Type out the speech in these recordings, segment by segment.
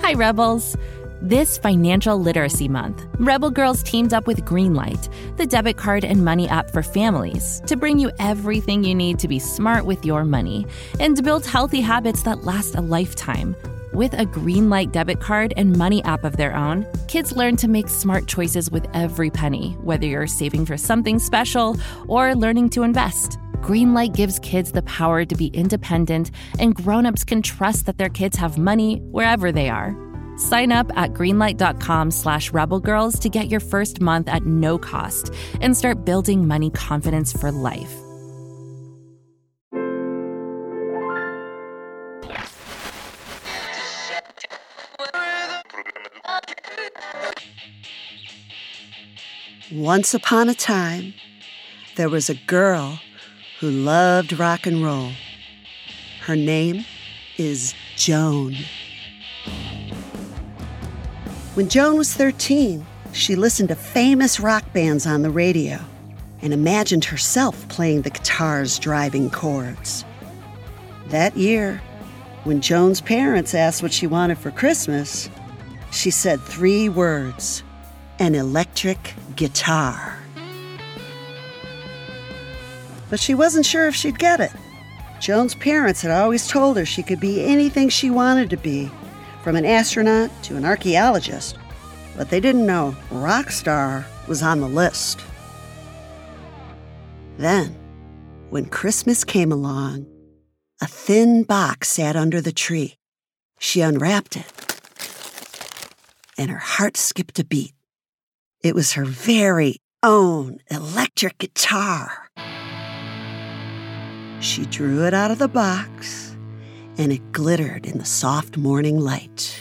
Hi, Rebels. This Financial Literacy Month, Rebel Girls teamed up with Greenlight, the debit card and money app for families, to bring you everything you need to be smart with your money and to build healthy habits that last a lifetime. With a Greenlight debit card and money app of their own, kids learn to make smart choices with every penny, whether you're saving for something special or learning to invest. Greenlight gives kids the power to be independent, and grown-ups can trust that their kids have money wherever they are. Sign up at greenlight.com/rebelgirls to get your first month at no cost and start building money confidence for life. Once upon a time, there was a girl who loved rock and roll. Her name is Joan. When Joan was 13, she listened to famous rock bands on the radio and imagined herself playing the guitar's driving chords. That year, when Joan's parents asked what she wanted for Christmas, she said 3 words: an electric guitar. But she wasn't sure if she'd get it. Joan's parents had always told her she could be anything she wanted to be, from an astronaut to an archaeologist, but they didn't know rock star was on the list. Then, when Christmas came along, a thin box sat under the tree. She unwrapped it, and her heart skipped a beat. It was her very own electric guitar. She drew it out of the box, and it glittered in the soft morning light.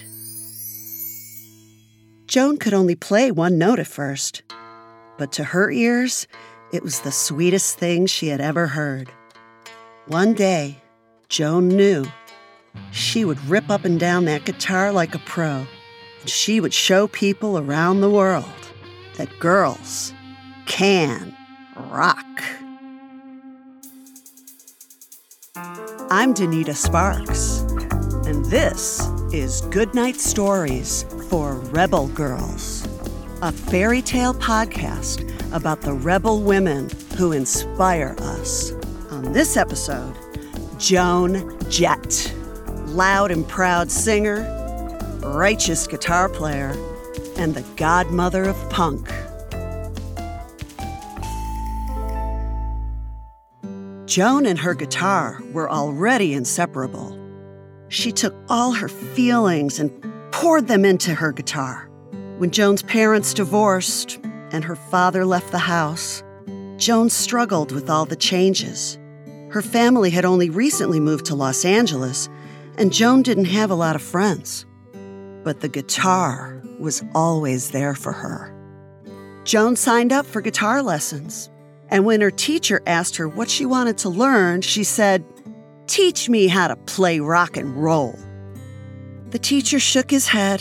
Joan could only play 1 note at first, but to her ears, it was the sweetest thing she had ever heard. One day, Joan knew she would rip up and down that guitar like a pro, and she would show people around the world that girls can rock. I'm Danita Sparks, and this is Goodnight Stories for Rebel Girls, a fairy tale podcast about the rebel women who inspire us. On this episode, Joan Jett, loud and proud singer, righteous guitar player, and the godmother of punk. Joan and her guitar were already inseparable. She took all her feelings and poured them into her guitar. When Joan's parents divorced and her father left the house, Joan struggled with all the changes. Her family had only recently moved to Los Angeles, and Joan didn't have a lot of friends. But the guitar was always there for her. Joan signed up for guitar lessons. And when her teacher asked her what she wanted to learn, she said, "Teach me how to play rock and roll." The teacher shook his head.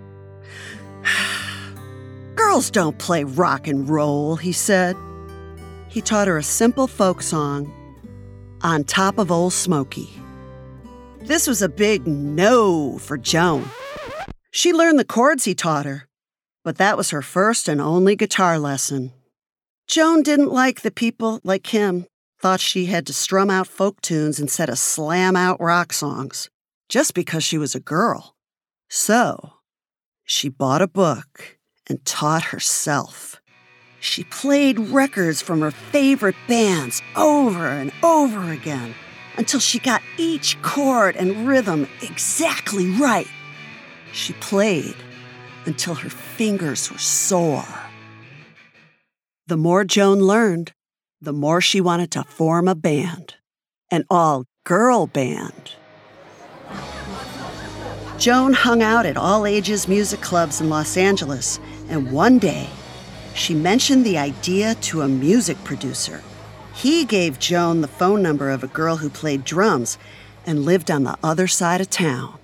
"Girls don't play rock and roll," he said. He taught her a simple folk song, "On Top of Old Smoky." This was a big no for Joan. She learned the chords he taught her, but that was her first and only guitar lesson. Joan didn't like that people like him thought she had to strum out folk tunes instead of slam out rock songs, just because she was a girl. So, she bought a book and taught herself. She played records from her favorite bands over and over again until she got each chord and rhythm exactly right. She played until her fingers were sore. The more Joan learned, the more she wanted to form a band, an all-girl band. Joan hung out at all-ages music clubs in Los Angeles, and one day, she mentioned the idea to a music producer. He gave Joan the phone number of a girl who played drums and lived on the other side of town.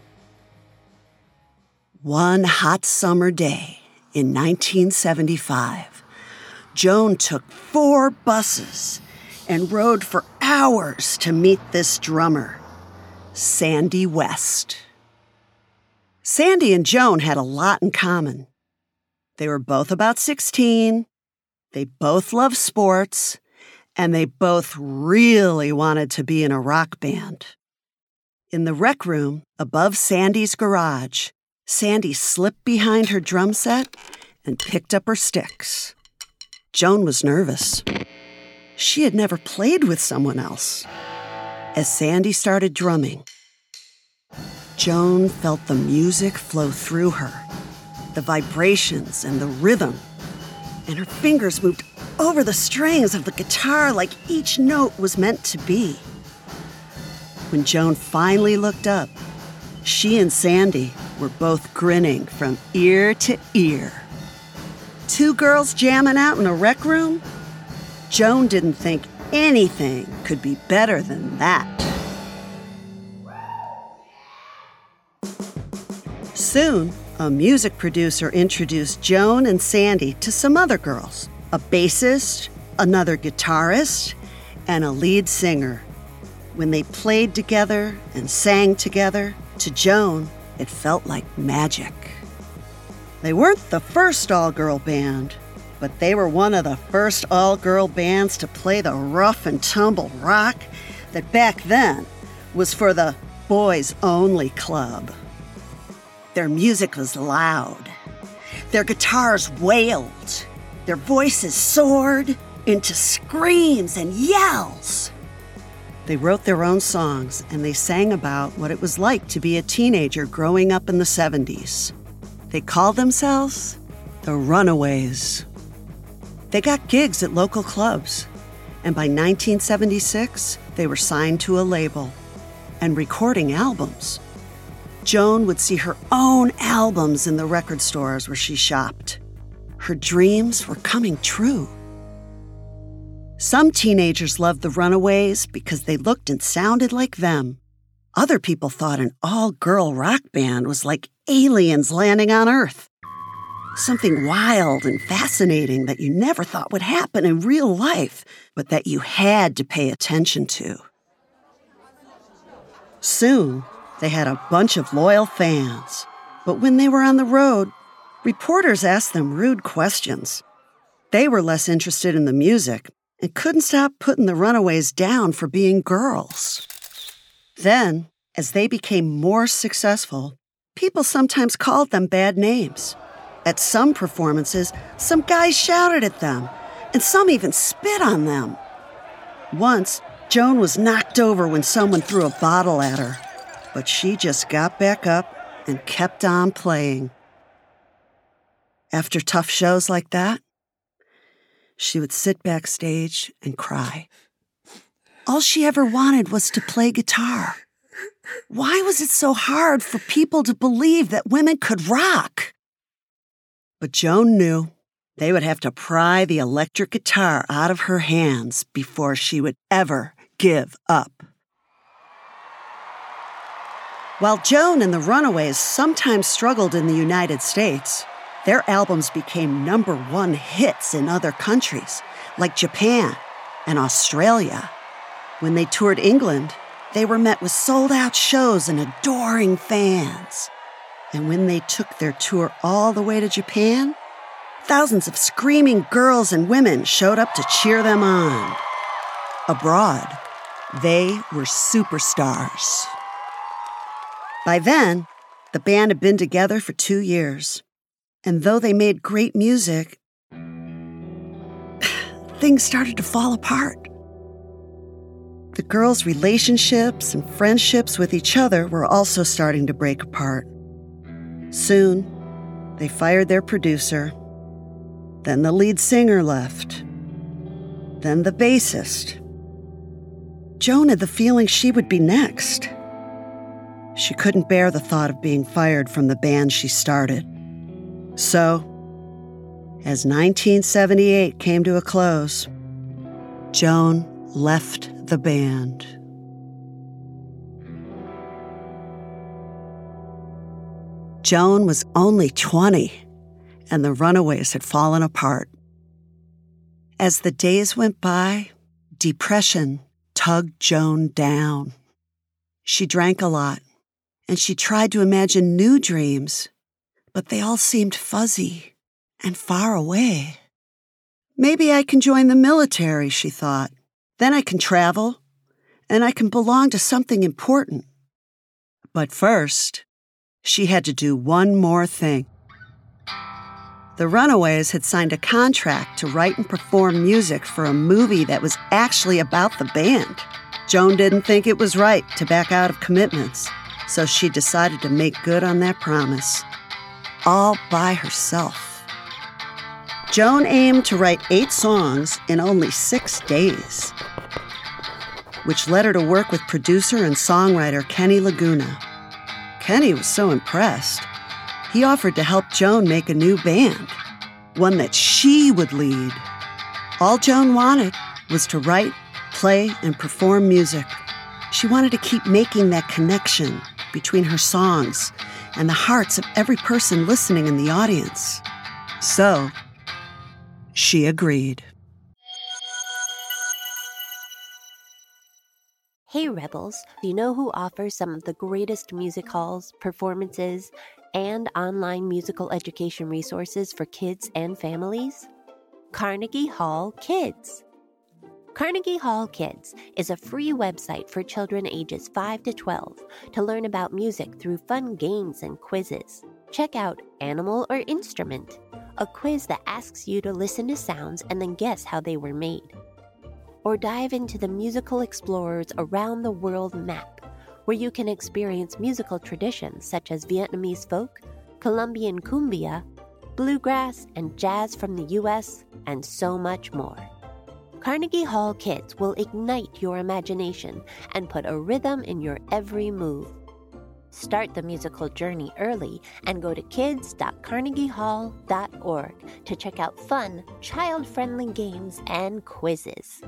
One hot summer day in 1975, Joan took 4 buses and rode for hours to meet this drummer, Sandy West. Sandy and Joan had a lot in common. They were both about 16, they both loved sports, and they both really wanted to be in a rock band. In the rec room above Sandy's garage, Sandy slipped behind her drum set and picked up her sticks. Joan was nervous. She had never played with someone else. As Sandy started drumming, Joan felt the music flow through her, the vibrations and the rhythm, and her fingers moved over the strings of the guitar like each note was meant to be. When Joan finally looked up, she and Sandy were both grinning from ear to ear. Two girls jamming out in a rec room? Joan didn't think anything could be better than that. Soon, a music producer introduced Joan and Sandy to some other girls, a bassist, another guitarist, and a lead singer. When they played together and sang together, to Joan, it felt like magic. They weren't the first all-girl band, but they were one of the first all-girl bands to play the rough-and-tumble rock that back then was for the boys-only club. Their music was loud. Their guitars wailed. Their voices soared into screams and yells. They wrote their own songs, and they sang about what it was like to be a teenager growing up in the 70s. They called themselves the Runaways. They got gigs at local clubs, and by 1976, they were signed to a label and recording albums. Joan would see her own albums in the record stores where she shopped. Her dreams were coming true. Some teenagers loved the Runaways because they looked and sounded like them. Other people thought an all-girl rock band was like aliens landing on Earth. Something wild and fascinating that you never thought would happen in real life, but that you had to pay attention to. Soon, they had a bunch of loyal fans. But when they were on the road, reporters asked them rude questions. They were less interested in the music and couldn't stop putting the Runaways down for being girls. Then, as they became more successful, people sometimes called them bad names. At some performances, some guys shouted at them, and some even spit on them. Once, Joan was knocked over when someone threw a bottle at her, but she just got back up and kept on playing. After tough shows like that, she would sit backstage and cry. All she ever wanted was to play guitar. Why was it so hard for people to believe that women could rock? But Joan knew they would have to pry the electric guitar out of her hands before she would ever give up. While Joan and the Runaways sometimes struggled in the United States, their albums became #1 hits in other countries, like Japan and Australia. When they toured England, they were met with sold-out shows and adoring fans. And when they took their tour all the way to Japan, thousands of screaming girls and women showed up to cheer them on. Abroad, they were superstars. By then, the band had been together for 2 years. And though they made great music, things started to fall apart. The girls' relationships and friendships with each other were also starting to break apart. Soon, they fired their producer. Then the lead singer left. Then the bassist. Joan had the feeling she would be next. She couldn't bear the thought of being fired from the band she started. So, as 1978 came to a close, Joan left the band. Joan was only 20, and the Runaways had fallen apart. As the days went by, depression tugged Joan down. She drank a lot, and she tried to imagine new dreams, but they all seemed fuzzy and far away. Maybe I can join the military, she thought. Then I can travel, and I can belong to something important. But first, she had to do one more thing. The Runaways had signed a contract to write and perform music for a movie that was actually about the band. Joan didn't think it was right to back out of commitments, so she decided to make good on that promise, all by herself. Joan aimed to write 8 songs in only 6 days, which led her to work with producer and songwriter Kenny Laguna. Kenny was so impressed, he offered to help Joan make a new band, one that she would lead. All Joan wanted was to write, play, and perform music. She wanted to keep making that connection between her songs and the hearts of every person listening in the audience. So, she agreed. Hey Rebels, do you know who offers some of the greatest music halls, performances, and online musical education resources for kids and families? Carnegie Hall Kids. Carnegie Hall Kids is a free website for children ages 5 to 12 to learn about music through fun games and quizzes. Check out Animal or Instrument, a quiz that asks you to listen to sounds and then guess how they were made. Or dive into the Musical Explorers Around the World map, where you can experience musical traditions such as Vietnamese folk, Colombian cumbia, bluegrass, and jazz from the U.S., and so much more. Carnegie Hall Kids will ignite your imagination and put a rhythm in your every move. Start the musical journey early and go to kids.carnegiehall.org to check out fun, child-friendly games and quizzes.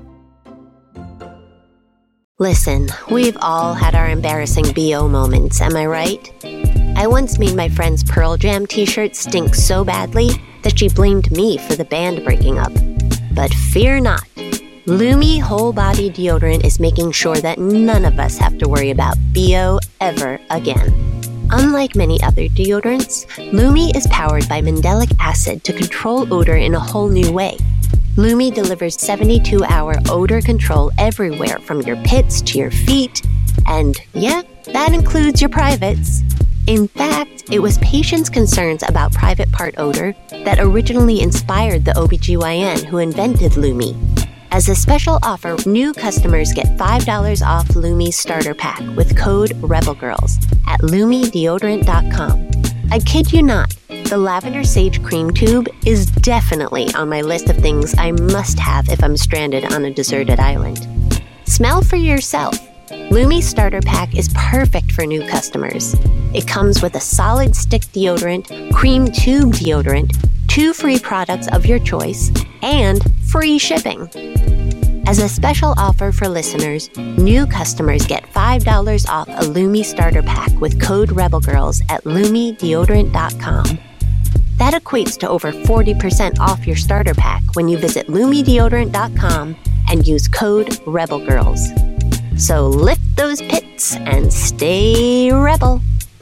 Listen, we've all had our embarrassing BO moments, am I right? I once made my friend's Pearl Jam t-shirt stink so badly that she blamed me for the band breaking up. But fear not. Lumi Whole Body Deodorant is making sure that none of us have to worry about BO ever again. Unlike many other deodorants, Lumi is powered by mandelic acid to control odor in a whole new way. Lumi delivers 72-hour odor control everywhere from your pits to your feet, and yeah, that includes your privates. In fact, it was patients' concerns about private part odor that originally inspired the OBGYN who invented Lumi. As a special offer, new customers get $5 off Lumi's starter pack with code REBELGIRLS at LumiDeodorant.com. I kid you not, the Lavender Sage Cream Tube is definitely on my list of things I must have if I'm stranded on a deserted island. Smell for yourself. Lumi's starter pack is perfect for new customers. It comes with a solid stick deodorant, cream tube deodorant, 2 free products of your choice, and free shipping. As a special offer for listeners, new customers get $5 off a Lumi starter pack with code REBELGIRLS at LumiDeodorant.com. That equates to over 40% off your starter pack when you visit LumiDeodorant.com and use code REBELGIRLS. So lift those pits and stay rebel.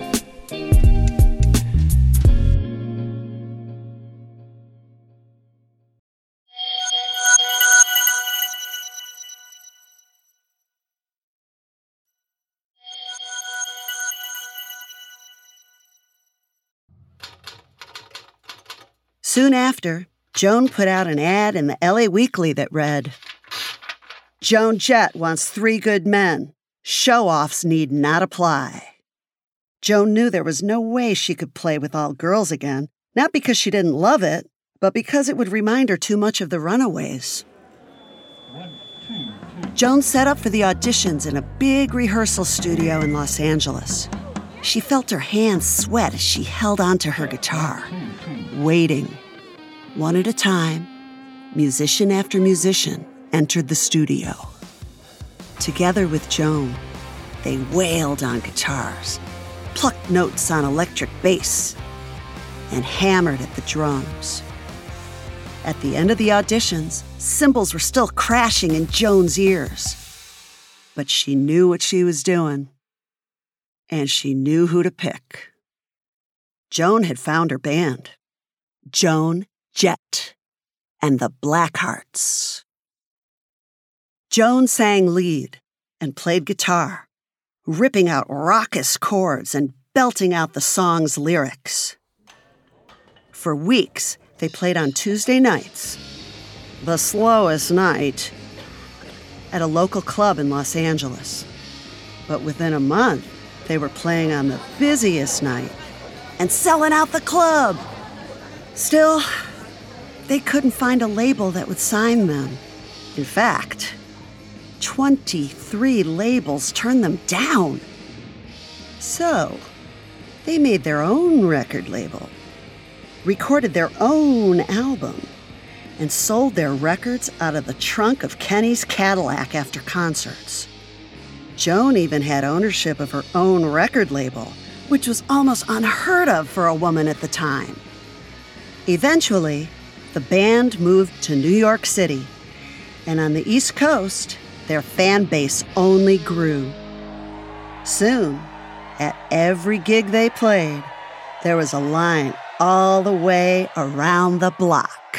Soon after, Joan put out an ad in the LA Weekly that read, "Joan Jett wants 3 good men. Show-offs need not apply." Joan knew there was no way she could play with all girls again, not because she didn't love it, but because it would remind her too much of the Runaways. Joan set up for the auditions in a big rehearsal studio in Los Angeles. She felt her hands sweat as she held onto her guitar, waiting. One at a time, musician after musician entered the studio. Together with Joan, they wailed on guitars, plucked notes on electric bass, and hammered at the drums. At the end of the auditions, cymbals were still crashing in Joan's ears. But she knew what she was doing. and she knew who to pick. Joan had found her band, Joan Jett and the Blackhearts. Joan sang lead and played guitar, ripping out raucous chords and belting out the song's lyrics. For weeks, they played on Tuesday nights, the slowest night, at a local club in Los Angeles. But within a month, they were playing on the busiest night and selling out the club. Still, they couldn't find a label that would sign them. In fact, 23 labels turned them down. So, they made their own record label, recorded their own album, and sold their records out of the trunk of Kenny's Cadillac after concerts. Joan even had ownership of her own record label, which was almost unheard of for a woman at the time. Eventually, the band moved to New York City, and on the East Coast, their fan base only grew. Soon, at every gig they played, there was a line all the way around the block.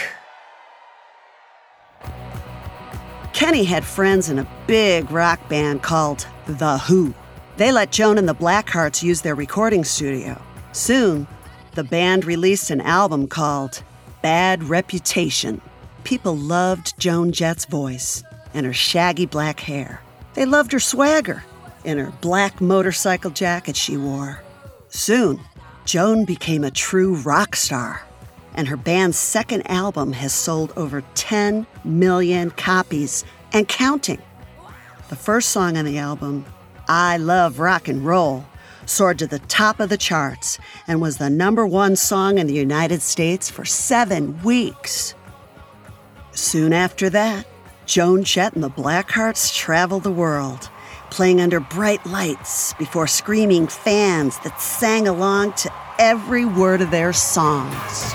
Kenny had friends in a big rock band called The Who. They let Joan and the Blackhearts use their recording studio. Soon, the band released an album called Bad Reputation. People loved Joan Jett's voice and her shaggy black hair. They loved her swagger and her black motorcycle jacket she wore. Soon, Joan became a true rock star, and her band's second album has sold over 10 million copies and counting. The first song on the album, I Love Rock and Roll, soared to the top of the charts and was the #1 song in the United States for 7 weeks. Soon after that, Joan Jett and the Blackhearts traveled the world, playing under bright lights before screaming fans that sang along to every word of their songs.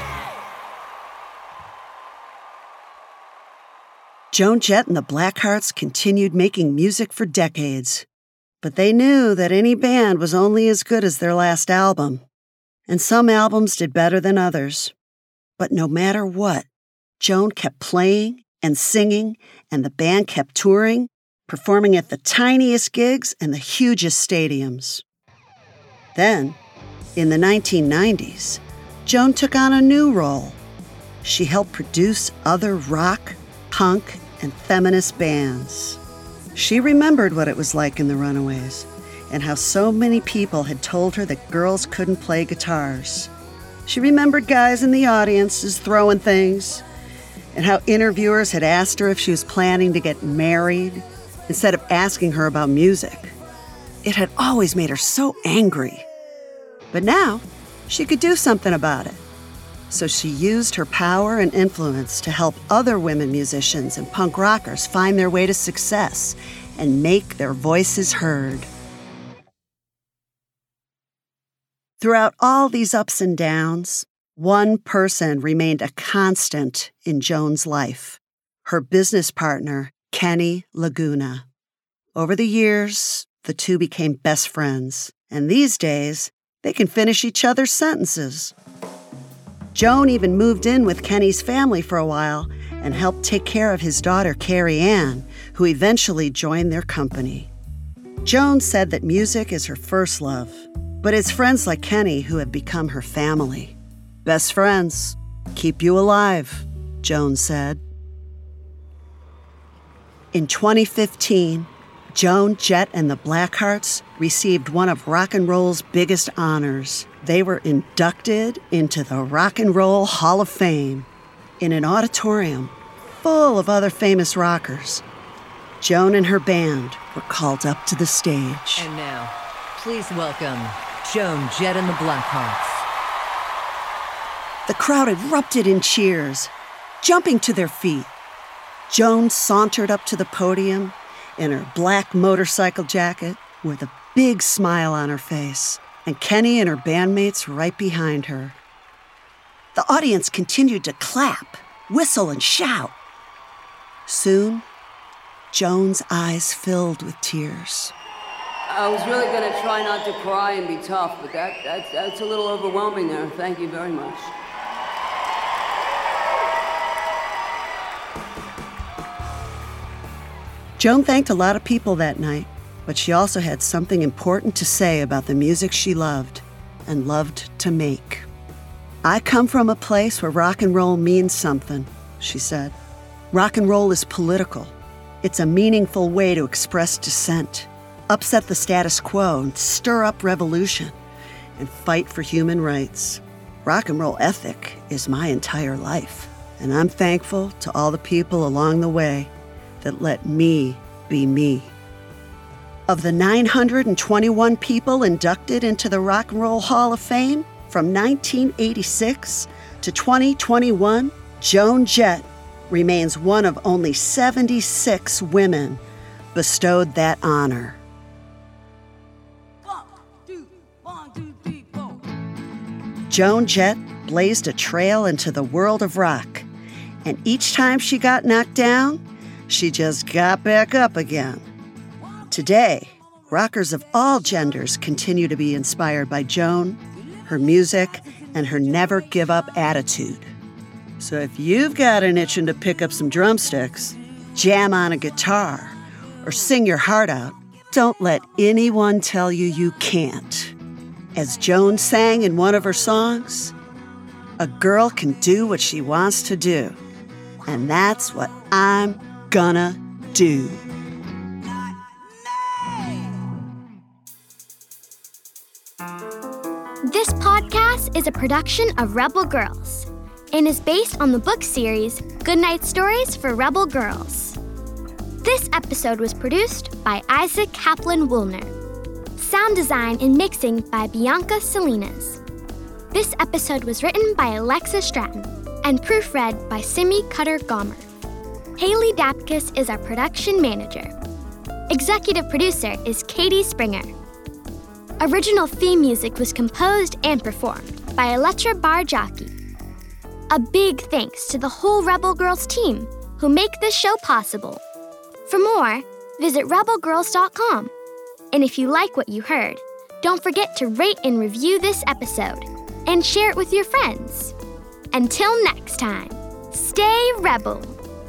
Joan Jett and the Blackhearts continued making music for decades, but they knew that any band was only as good as their last album, and some albums did better than others. But no matter what, Joan kept playing and singing, and the band kept touring, performing at the tiniest gigs and the hugest stadiums. Then, in the 1990s, Joan took on a new role. She helped produce other rock, punk, and feminist bands. She remembered what it was like in the Runaways and how so many people had told her that girls couldn't play guitars. She remembered guys in the audiences throwing things and how interviewers had asked her if she was planning to get married instead of asking her about music. It had always made her so angry. But now, she could do something about it. So she used her power and influence to help other women musicians and punk rockers find their way to success and make their voices heard. Throughout all these ups and downs, one person remained a constant in Joan's life, her business partner, Kenny Laguna. Over the years, the two became best friends, and these days, they can finish each other's sentences. Joan even moved in with Kenny's family for a while and helped take care of his daughter, Carrie Ann, who eventually joined their company. Joan said that music is her first love, but it's friends like Kenny who have become her family. Best friends keep you alive, Joan said. In 2015, Joan Jett and the Blackhearts received one of rock and roll's biggest honors. They were inducted into the Rock and Roll Hall of Fame in an auditorium full of other famous rockers. Joan and her band were called up to the stage. And now, please welcome Joan Jett and the Blackhearts. The crowd erupted in cheers, jumping to their feet. Joan sauntered up to the podium in her black motorcycle jacket with a big smile on her face, and Kenny and her bandmates right behind her. The audience continued to clap, whistle, and shout. Soon, Joan's eyes filled with tears. I was really going to try not to cry and be tough, but that's a little overwhelming there. Thank you very much. Joan thanked a lot of people that night, but she also had something important to say about the music she loved and loved to make. I come from a place where rock and roll means something, she said. Rock and roll is political. It's a meaningful way to express dissent, upset the status quo, and stir up revolution, and fight for human rights. Rock and roll ethic is my entire life, and I'm thankful to all the people along the way that let me be me. Of the 921 people inducted into the Rock and Roll Hall of Fame from 1986 to 2021, Joan Jett remains one of only 76 women bestowed that honor. 1, 2, 3, 4. Joan Jett blazed a trail into the world of rock, and each time she got knocked down, she just got back up again. Today, rockers of all genders continue to be inspired by Joan, her music, and her never-give-up attitude. So if you've got an itching to pick up some drumsticks, jam on a guitar, or sing your heart out, don't let anyone tell you you can't. As Joan sang in one of her songs, a girl can do what she wants to do, and that's what I'm gonna do. This podcast is a production of Rebel Girls and is based on the book series Goodnight Stories for Rebel Girls. This episode was produced by Isaac Kaplan-Woolner. Sound design and mixing by Bianca Salinas. This episode was written by Alexa Stratton and proofread by Simi Cutter-Gomer. Haley Dapkus is our production manager. Executive producer is Katie Springer. Original theme music was composed and performed by Elettra Barjaki. A big thanks to the whole Rebel Girls team who make this show possible. For more, visit rebelgirls.com. And if you like what you heard, don't forget to rate and review this episode and share it with your friends. Until next time, stay Rebel.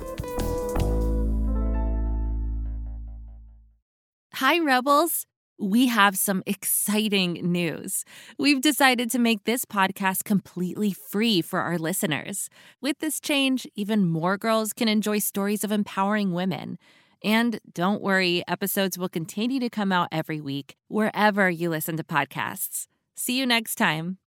Hi, Rebels. We have some exciting news. We've decided to make this podcast completely free for our listeners. With this change, even more girls can enjoy stories of empowering women. And don't worry, episodes will continue to come out every week, wherever you listen to podcasts. See you next time.